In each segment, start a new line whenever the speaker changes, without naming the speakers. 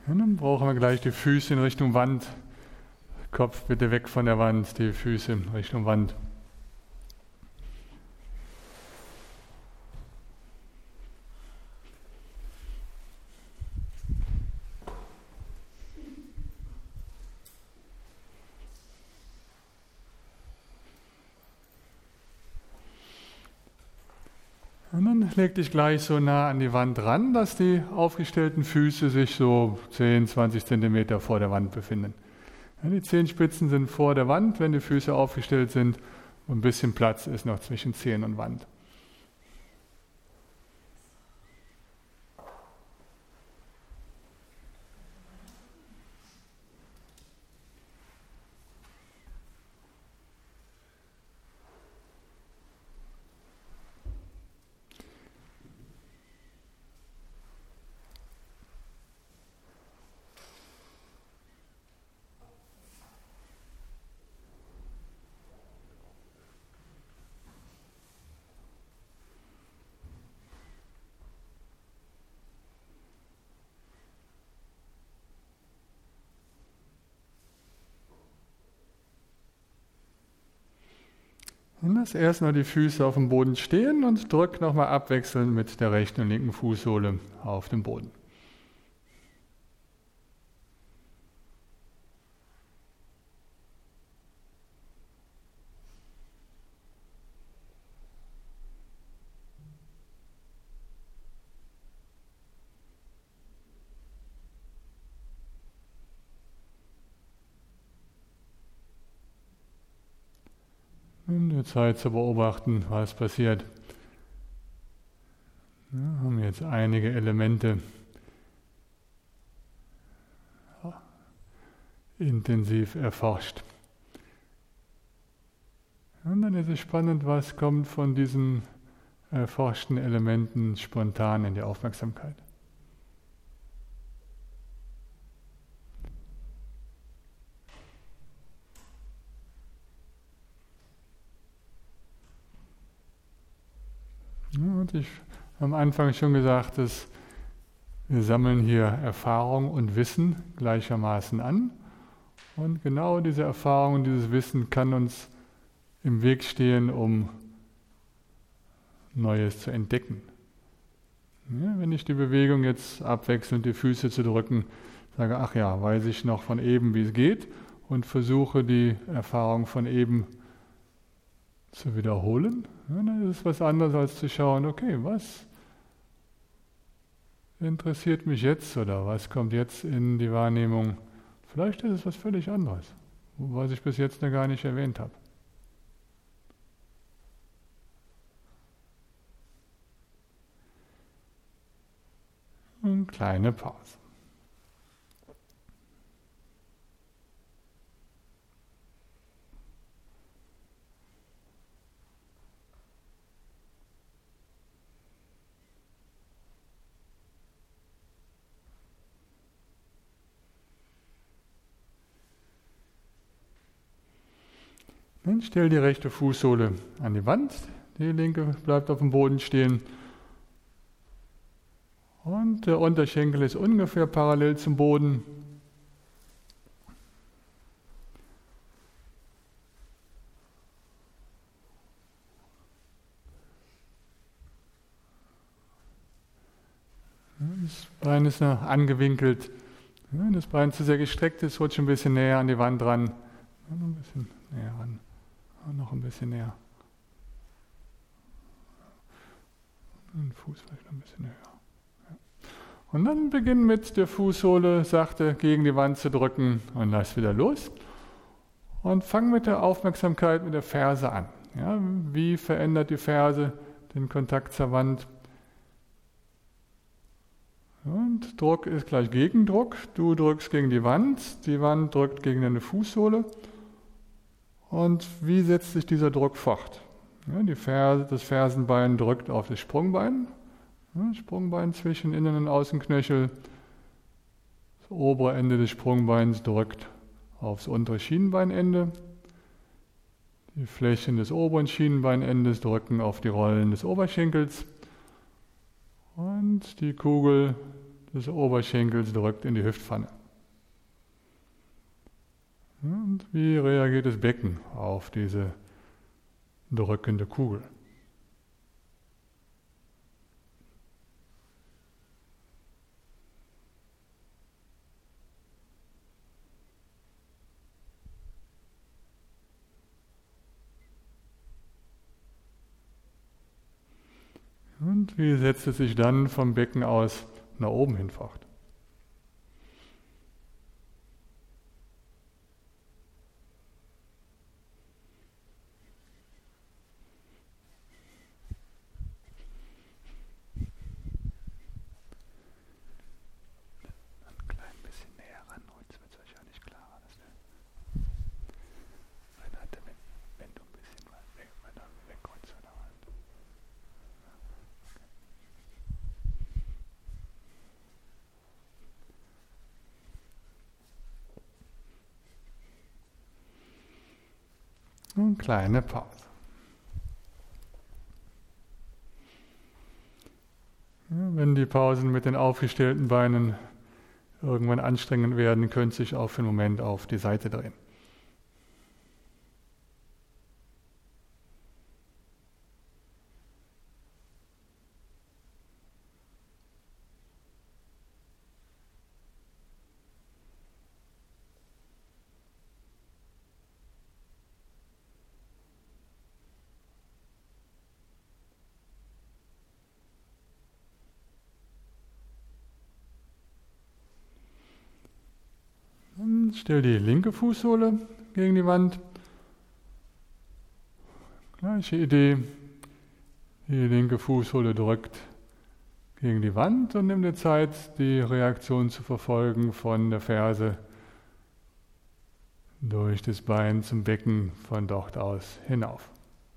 Und dann brauchen wir gleich die Füße in Richtung Wand. Kopf bitte weg von der Wand, die Füße in Richtung Wand. Und dann leg dich gleich so nah an die Wand ran, dass die aufgestellten Füße sich so 10, 20 Zentimeter vor der Wand befinden. Ja, die Zehenspitzen sind vor der Wand, wenn die Füße aufgestellt sind. Und ein bisschen Platz ist noch zwischen Zehen und Wand. Und lass erstmal die Füße auf dem Boden stehen und drück nochmal abwechselnd mit der rechten und linken Fußsohle auf den Boden. In der Zeit zu beobachten, was passiert. Ja, haben wir jetzt einige Elemente intensiv erforscht. Und dann ist es spannend, was kommt von diesen erforschten Elementen spontan in die Aufmerksamkeit. Und ich habe am Anfang schon gesagt, dass wir sammeln hier Erfahrung und Wissen gleichermaßen an. Und genau diese Erfahrung und dieses Wissen kann uns im Weg stehen, um Neues zu entdecken. Ja, wenn ich die Bewegung jetzt abwechselnd die Füße zu drücken, sage, ach ja, weiß ich noch von eben, wie es geht, und versuche die Erfahrung von eben zu wiederholen, ja, dann ist es was anderes als zu schauen, okay, was interessiert mich jetzt oder was kommt jetzt in die Wahrnehmung? Vielleicht ist es was völlig anderes, was ich bis jetzt noch gar nicht erwähnt habe. Eine kleine Pause. Dann stell die rechte Fußsohle an die Wand, die linke bleibt auf dem Boden stehen. Und der Unterschenkel ist ungefähr parallel zum Boden. Das Bein ist noch angewinkelt. Wenn das Bein zu sehr gestreckt ist, rutscht ein bisschen näher an die Wand ran. Noch ein bisschen näher ran. Noch ein bisschen näher. Den Fuß vielleicht noch ein bisschen höher. Ja. Und dann beginn mit der Fußsohle sachte gegen die Wand zu drücken und lass wieder los. Und fang mit der Aufmerksamkeit mit der Ferse an. Ja, wie verändert die Ferse den Kontakt zur Wand? Und Druck ist gleich Gegendruck. Du drückst gegen die Wand drückt gegen deine Fußsohle. Und wie setzt sich dieser Druck fort? Ja, das Fersenbein drückt auf das Sprungbein. Ja, Sprungbein zwischen Innen- und Außenknöchel. Das obere Ende des Sprungbeins drückt aufs untere Schienbeinende. Die Flächen des oberen Schienbeinendes drücken auf die Rollen des Oberschenkels. Und die Kugel des Oberschenkels drückt in die Hüftpfanne. Und wie reagiert das Becken auf diese drückende Kugel? Und wie setzt es sich dann vom Becken aus nach oben hin fort? Eine kleine Pause. Ja, wenn die Pausen mit den aufgestellten Beinen irgendwann anstrengend werden, könnt ihr sich auch für einen Moment auf die Seite drehen. Und stell die linke Fußsohle gegen die Wand. Gleiche Idee. Die linke Fußsohle drückt gegen die Wand und nimm dir Zeit, die Reaktion zu verfolgen von der Ferse durch das Bein zum Becken, von dort aus hinauf.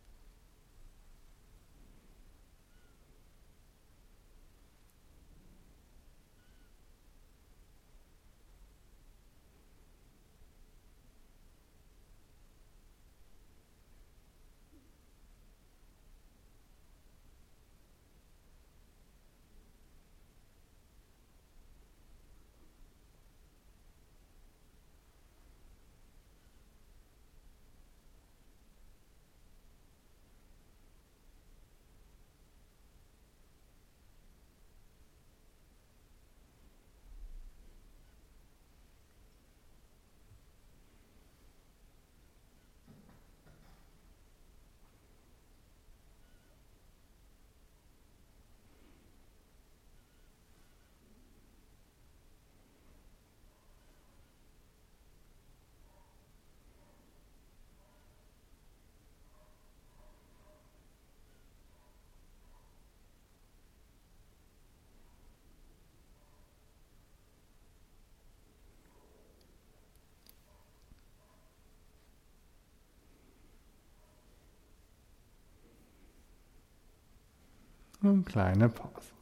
Eine kleine Pause.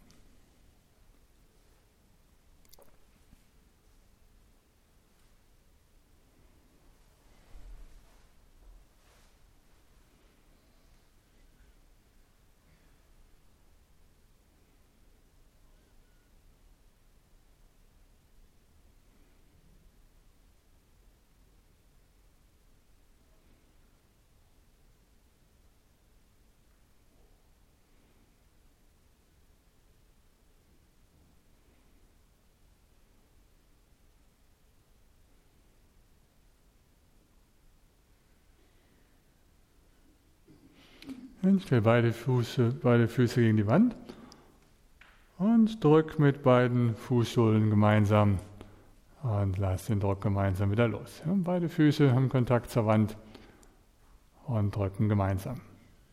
Und stell beide Füße gegen die Wand und drück mit beiden Fußsohlen gemeinsam und lass den Druck gemeinsam wieder los. Ja, beide Füße haben Kontakt zur Wand und drücken gemeinsam.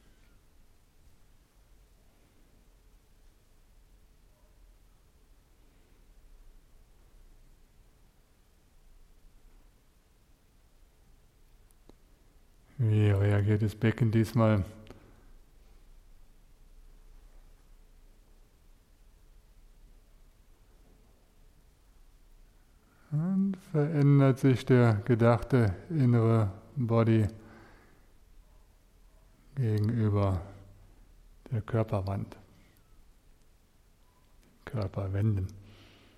Wie reagiert das Becken diesmal? Und verändert sich der gedachte innere Body gegenüber der Körperwand, Körperwänden.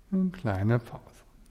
Eine kleine Pause.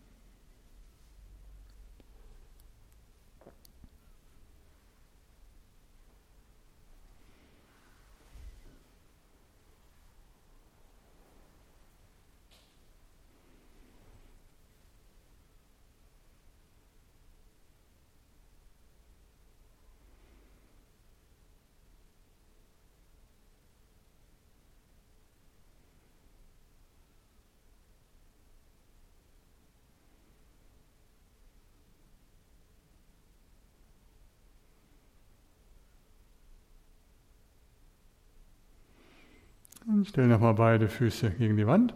Und stell nochmal beide Füße gegen die Wand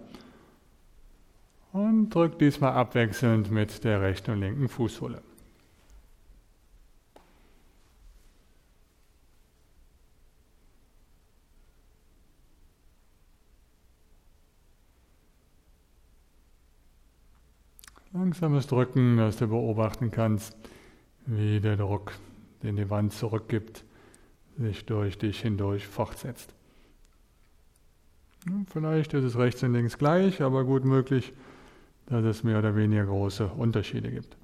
und drück diesmal abwechselnd mit der rechten und linken Fußsohle. Langsames Drücken, dass du beobachten kannst, wie der Druck, den die Wand zurückgibt, sich durch dich hindurch fortsetzt. Vielleicht ist es rechts und links gleich, aber gut möglich, dass es mehr oder weniger große Unterschiede gibt.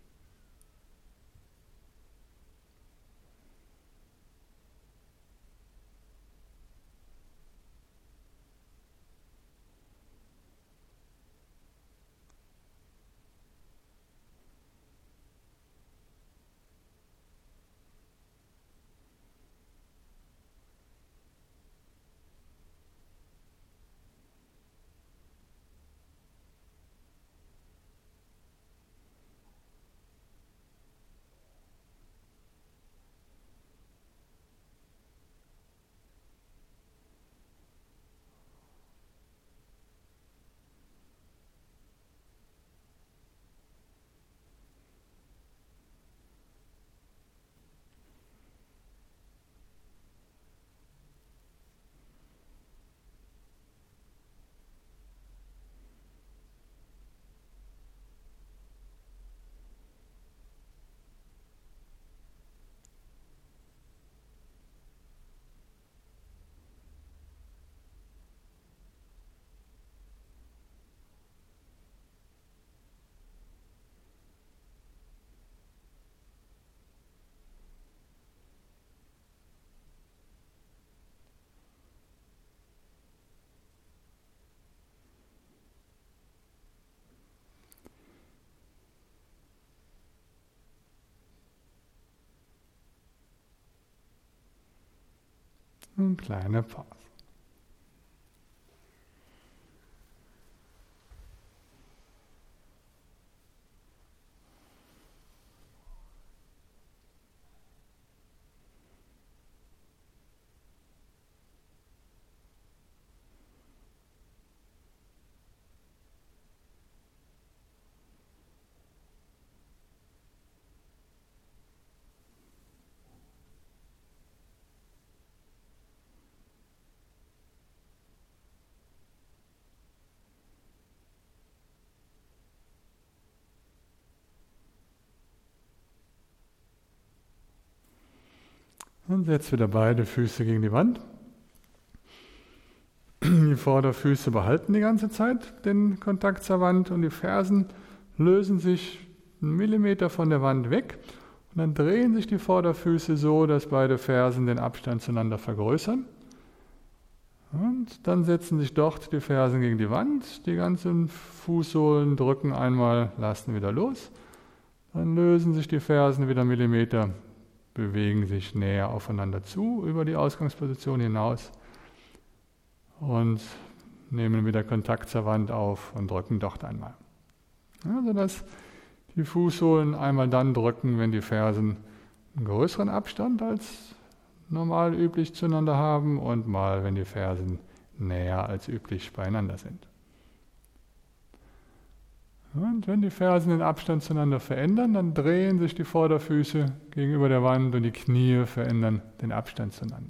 Eine kleine Pause. Und setz wieder beide Füße gegen die Wand. Die Vorderfüße behalten die ganze Zeit den Kontakt zur Wand und die Fersen lösen sich 1 Millimeter von der Wand weg. Und dann drehen sich die Vorderfüße so, dass beide Fersen den Abstand zueinander vergrößern. Und dann setzen sich dort die Fersen gegen die Wand, die ganzen Fußsohlen drücken einmal, lassen wieder los. Dann lösen sich die Fersen wieder 1 Millimeter, bewegen sich näher aufeinander zu, über die Ausgangsposition hinaus und nehmen wieder Kontakt zur Wand auf und drücken dort einmal. Ja, sodass die Fußsohlen einmal dann drücken, wenn die Fersen einen größeren Abstand als normal üblich zueinander haben und mal, wenn die Fersen näher als üblich beieinander sind. Und wenn die Fersen den Abstand zueinander verändern, dann drehen sich die Vorderfüße gegenüber der Wand und die Knie verändern den Abstand zueinander.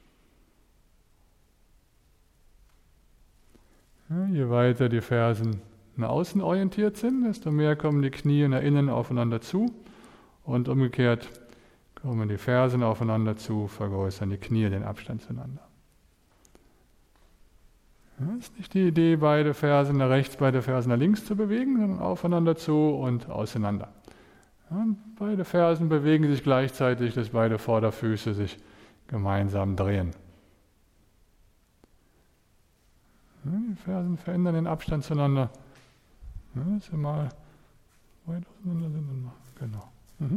Ja, je weiter die Fersen nach außen orientiert sind, desto mehr kommen die Knie nach innen aufeinander zu und umgekehrt kommen die Fersen aufeinander zu, vergrößern die Knie den Abstand zueinander. Es ist nicht die Idee, beide Fersen nach rechts, beide Fersen nach links zu bewegen, sondern aufeinander zu und auseinander. Und beide Fersen bewegen sich gleichzeitig, dass beide Vorderfüße sich gemeinsam drehen. Die Fersen verändern den Abstand zueinander. Dass sie mal weit auseinander sind. Genau.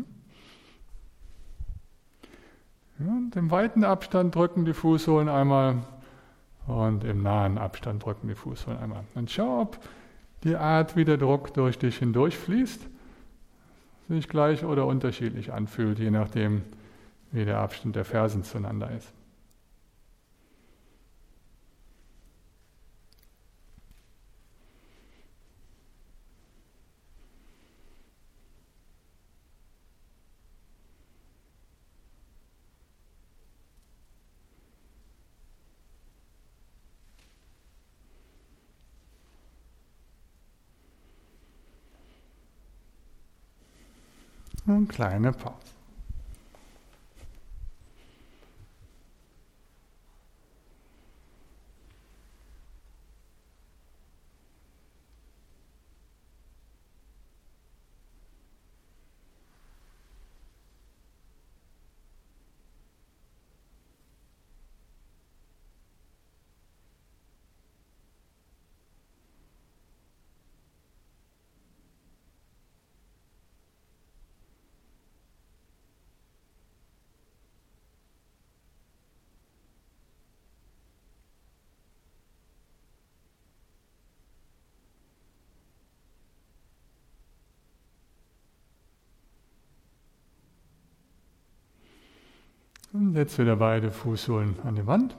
Und im weiten Abstand drücken die Fußsohlen einmal und im nahen Abstand drücken die Fußsohlen einmal. Und schau, ob die Art, wie der Druck durch dich hindurch fließt, sich gleich oder unterschiedlich anfühlt, je nachdem, wie der Abstand der Fersen zueinander ist. Und kleine Pause. Und setz wieder beide Fußsohlen an die Wand.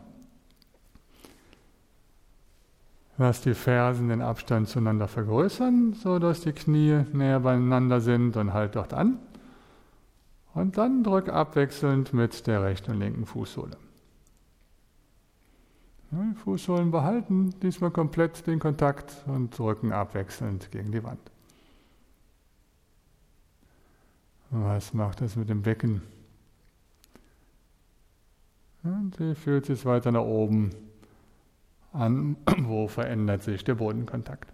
Lass die Fersen den Abstand zueinander vergrößern, sodass die Knie näher beieinander sind und halt dort an. Und dann drück abwechselnd mit der rechten und linken Fußsohle. Die Fußsohlen behalten diesmal komplett den Kontakt und drücken abwechselnd gegen die Wand. Was macht das mit dem Becken? Und sie fühlt sich weiter nach oben an, wo verändert sich der Bodenkontakt.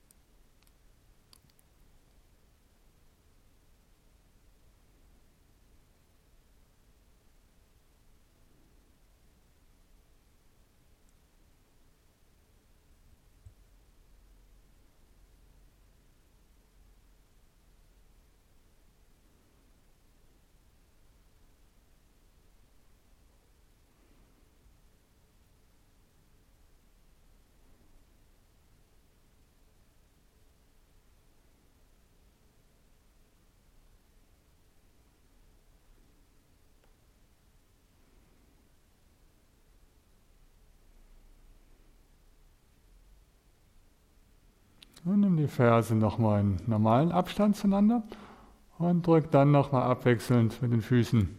Und nimm die Ferse nochmal in normalen Abstand zueinander und drück dann nochmal abwechselnd mit den Füßen.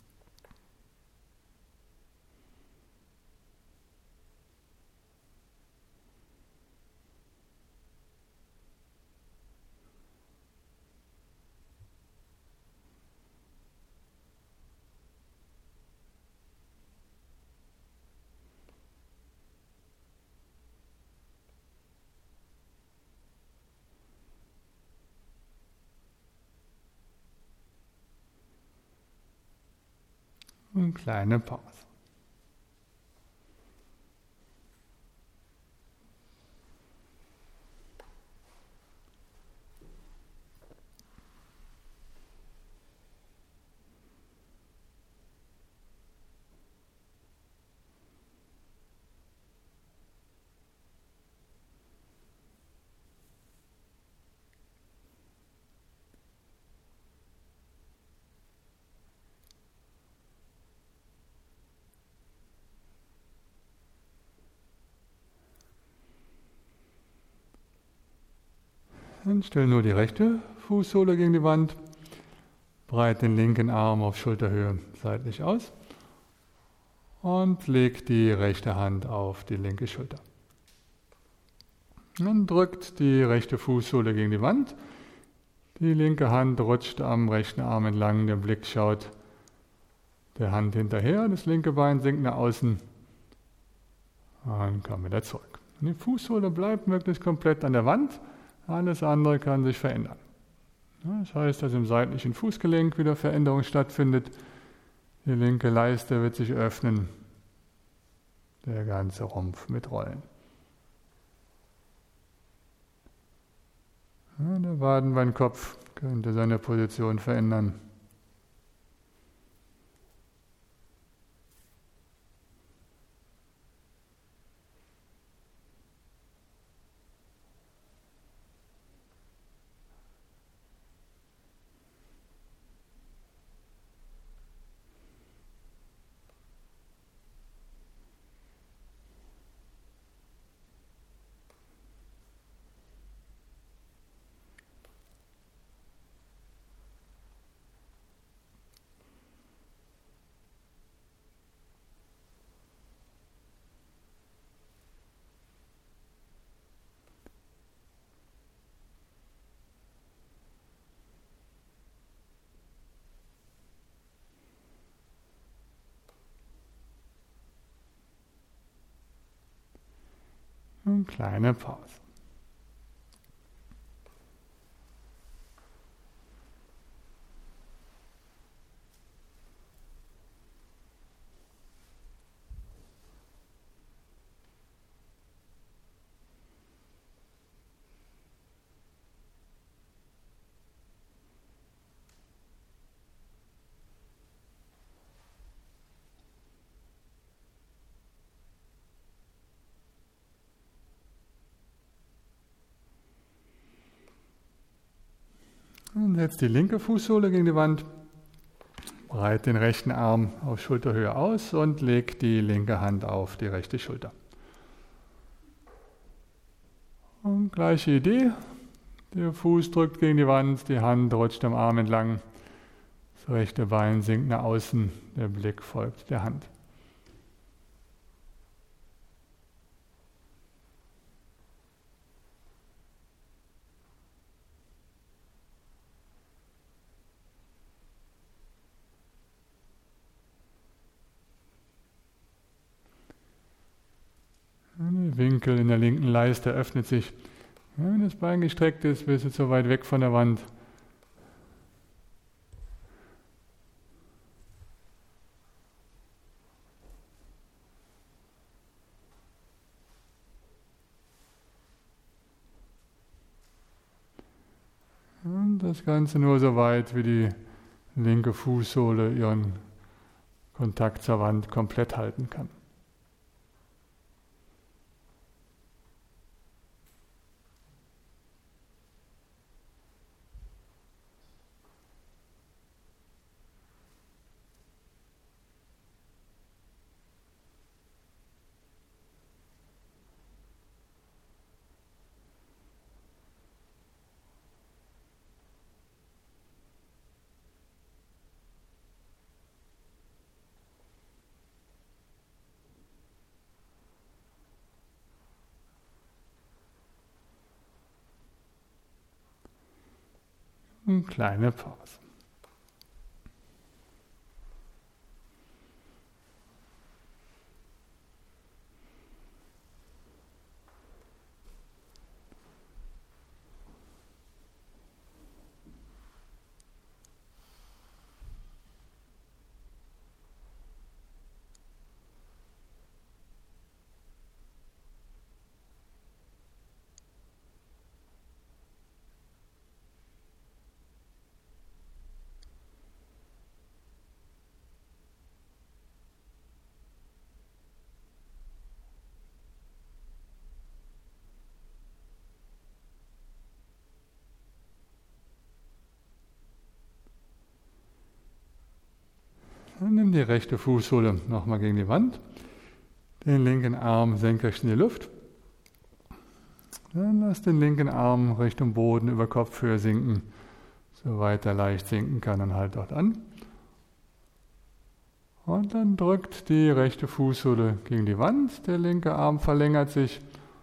Und kleine Pause. Dann stell nur die rechte Fußsohle gegen die Wand, breite den linken Arm auf Schulterhöhe seitlich aus und leg die rechte Hand auf die linke Schulter. Dann drückt die rechte Fußsohle gegen die Wand, die linke Hand rutscht am rechten Arm entlang, der Blick schaut der Hand hinterher, das linke Bein sinkt nach außen und komm wieder zurück. Die Fußsohle bleibt wirklich komplett an der Wand, alles andere kann sich verändern. Das heißt, dass im seitlichen Fußgelenk wieder Veränderung stattfindet. Die linke Leiste wird sich öffnen, der ganze Rumpf mitrollen. Der Wadenbeinkopf könnte seine Position verändern. Eine kleine Pause. Und setzt die linke Fußsohle gegen die Wand, breit den rechten Arm auf Schulterhöhe aus und legt die linke Hand auf die rechte Schulter. Und gleiche Idee, der Fuß drückt gegen die Wand, die Hand rutscht am Arm entlang, das rechte Bein sinkt nach außen, der Blick folgt der Hand. Der Winkel in der linken Leiste öffnet sich. Wenn das Bein gestreckt ist, bist du zu weit weg von der Wand. Und das Ganze nur so weit, wie die linke Fußsohle ihren Kontakt zur Wand komplett halten kann. Eine kleine Pause. Dann nimm die rechte Fußsohle nochmal gegen die Wand, den linken Arm senkrecht in die Luft. Dann lass den linken Arm Richtung Boden über Kopfhöhe sinken, soweit er leicht sinken kann, und halt dort an. Und dann drückt die rechte Fußsohle gegen die Wand, der linke Arm verlängert sich.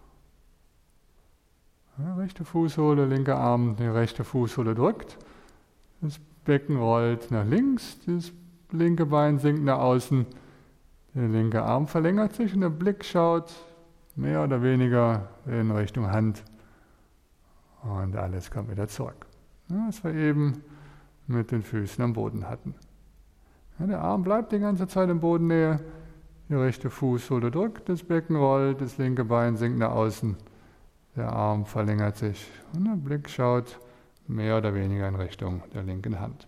Rechte Fußsohle, linker Arm, die rechte Fußsohle drückt. Das Becken rollt nach links, das linke Bein sinkt nach außen, der linke Arm verlängert sich und der Blick schaut mehr oder weniger in Richtung Hand und alles kommt wieder zurück. Ja, was wir eben mit den Füßen am Boden hatten. Ja, der Arm bleibt die ganze Zeit in Bodennähe, die rechte Fußsohle drückt, das Becken rollt, das linke Bein sinkt nach außen, der Arm verlängert sich und der Blick schaut mehr oder weniger in Richtung der linken Hand.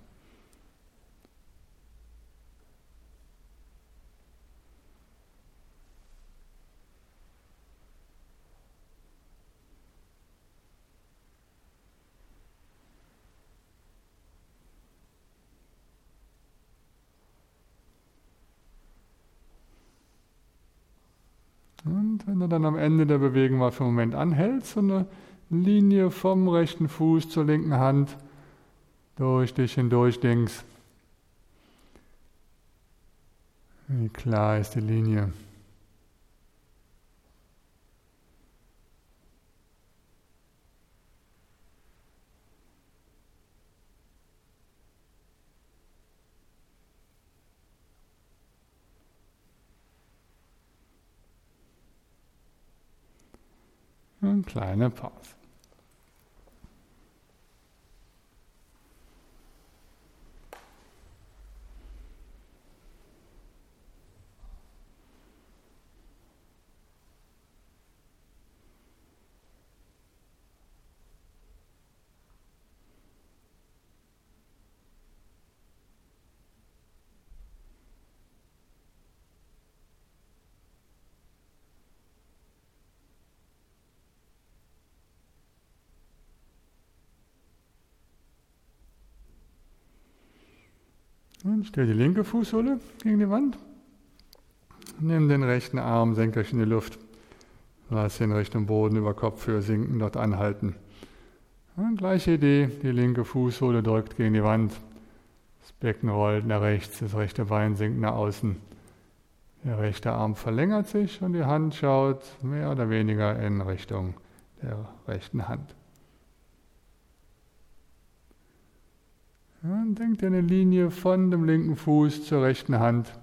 Und wenn du dann am Ende der Bewegung mal für einen Moment anhältst, so eine Linie vom rechten Fuß zur linken Hand durch dich hindurch denkst, wie klar ist die Linie? Eine kleine Pause. Und stell die linke Fußsohle gegen die Wand. Nimm den rechten Arm senkrecht in die Luft. Lass ihn Richtung Boden über Kopfhöhe sinken, dort anhalten. Und gleiche Idee, die linke Fußsohle drückt gegen die Wand. Das Becken rollt nach rechts, das rechte Bein sinkt nach außen. Der rechte Arm verlängert sich und die Hand schaut mehr oder weniger in Richtung der rechten Hand. Ja, denk dir eine Linie von dem linken Fuß zur rechten Hand.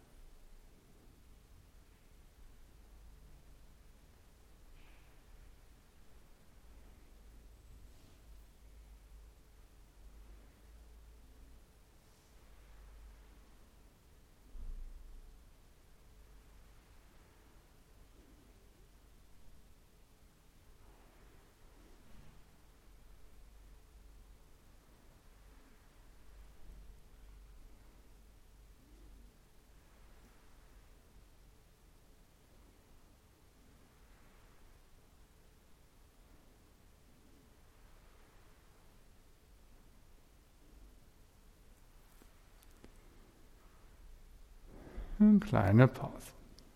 Eine kleine Pause.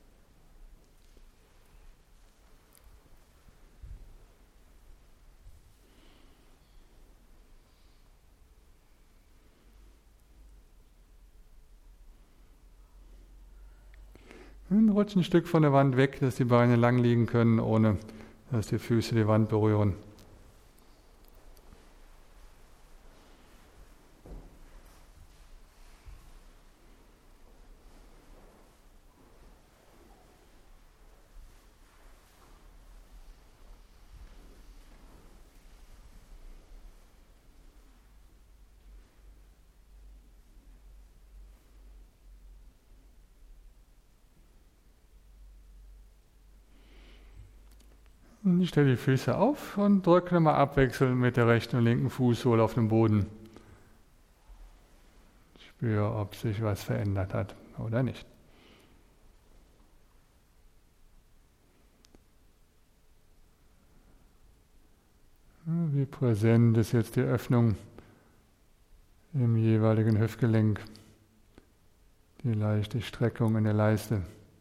Und rutsch ein Stück von der Wand weg, dass die Beine lang liegen können, ohne dass die Füße die Wand berühren. Und ich stelle die Füße auf und drücke nochmal abwechselnd mit der rechten und linken Fußsohle auf den Boden. Spüre, ob sich was verändert hat oder nicht. Wie präsent ist jetzt die Öffnung im jeweiligen Hüftgelenk, die leichte Streckung in der Leiste.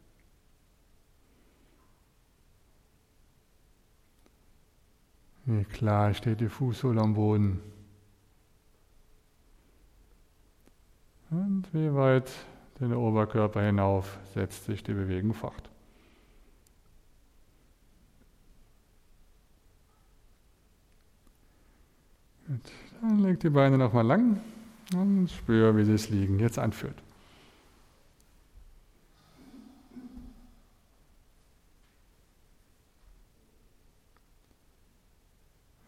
Wie klar steht die Fußsohle am Boden. Und wie weit den Oberkörper hinauf setzt sich die Bewegung fort. Gut. Dann leg die Beine nochmal lang und spür, wie sie das Liegen jetzt anfühlt.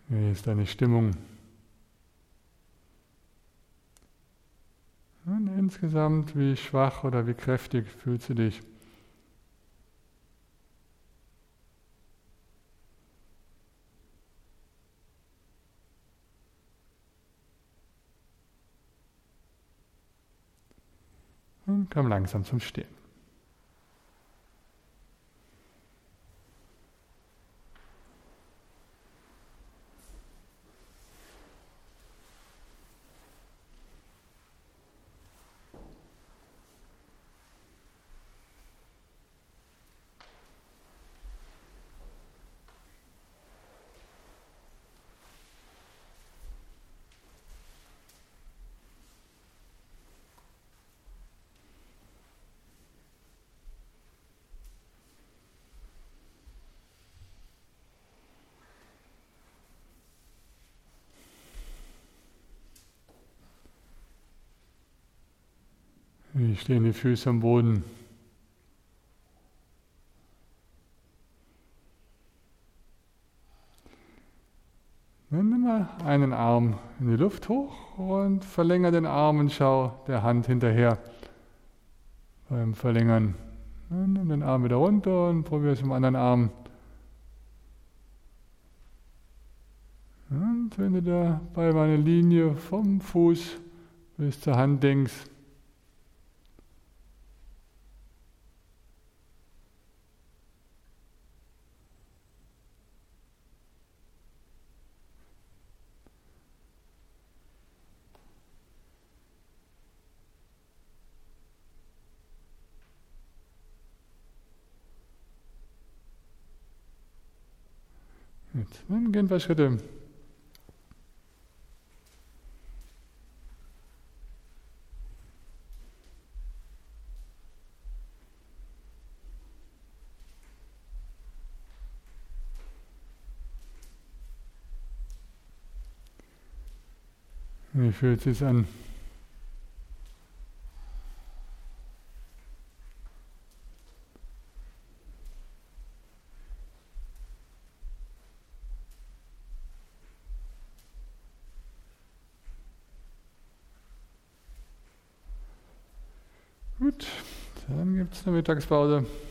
Wie ist deine Stimmung? Und insgesamt, wie schwach oder wie kräftig fühlst du dich? Und komm langsam zum Stehen. Wie stehen die Füße am Boden? Dann nimm mal einen Arm in die Luft hoch und verlängere den Arm und schau der Hand hinterher beim Verlängern. Dann nimm den Arm wieder runter und probier es mit dem anderen Arm. Und wenn du dabei mal eine Linie vom Fuß bis zur Hand denkst, dann gehen ein paar Schritte. Wie fühlt es sich an? Gut, dann gibt es eine Mittagspause.